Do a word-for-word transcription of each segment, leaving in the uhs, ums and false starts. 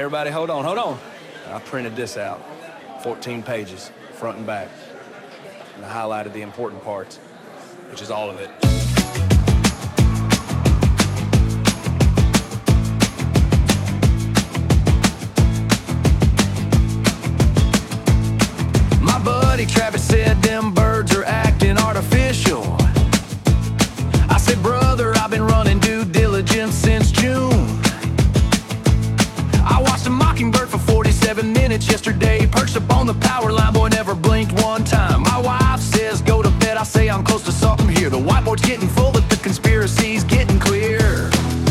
everybody, hold on, hold on. I printed this out, fourteen pages, front and back. And I highlighted the important parts, which is all of it. My buddy Travis said them birds are acting artificial. I said, brother, I've been running due diligence since June. I watched a mockingbird for forty-seven minutes yesterday, perched up on the power line, boy, never blinked one time. My wife says go to bed, I say I'm close to something here. The whiteboard's getting full, but the conspiracy's getting clear.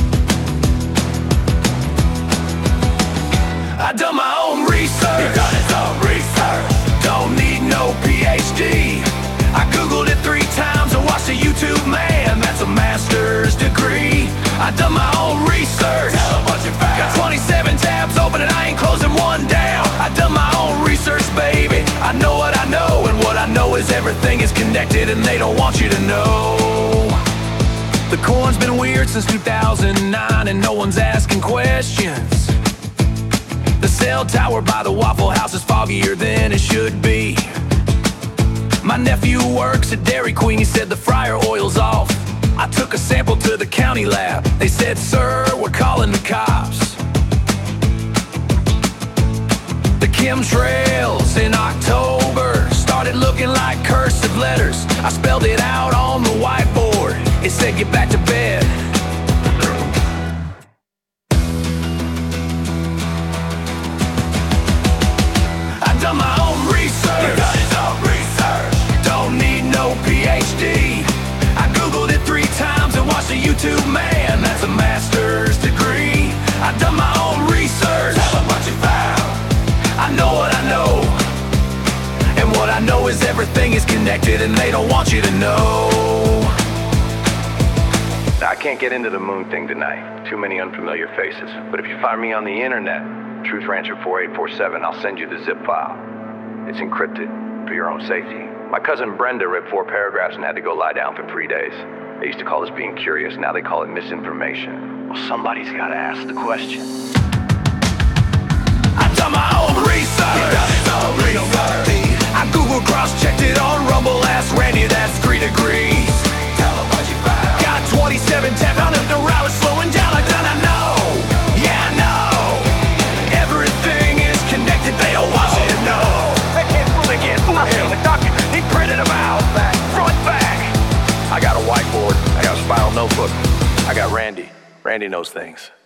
I done my own research. He done his own research. Don't need no P H D. I googled it three times and watched a YouTube man. That's a master's degree. I done my own research. Tell 'em what you found. Got twenty-seven tabs open and I ain't closing one down. I done my own research, baby. I know what I know, and what I know is everything is connected, and they don't want you to know. The coin's been weird since two thousand nine, and no one's asking questions. The cell tower by the Waffle House is foggier than it should be. My nephew works at Dairy Queen, he said the fryer oil's off. I took a sample to the county lab. They said, sir, we're calling the cops. The chemtrails in October started looking like cursive letters. I spelled it out on the whiteboard. It said, get back to bed. I done my own research. You done his own research. Don't need no P H D. I googled it three times and watched a YouTube man. That's a master's degree. I done my own research. Tell 'em what you found. I know what I know, and what I know is everything is connected, and they don't want you to know. Now, I can't get into the moon thing tonight. Too many unfamiliar faces. But if you find me on the internet, Truth Rancher four eight four seven, I'll send you the zip file. It's encrypted for your own safety. My cousin Brenda read four paragraphs and had to go lie down for three days. They used to call this being curious. Now they call it misinformation. Well, somebody's got to ask the question. I done my own research. You done his own research. I Google cross-checked it on Rumble. Asked Randy, that's three degrees. Tell 'em what you found. Got twenty-seven tabs on if the route is slowing down. I done, I know. Yeah, I know. Everything is connected. They don't want you to know. They can't fool, they can't fool him. The document, he printed them out. Back, front, back. I got a whiteboard. I got a spiral notebook. I got Randy. Randy knows things.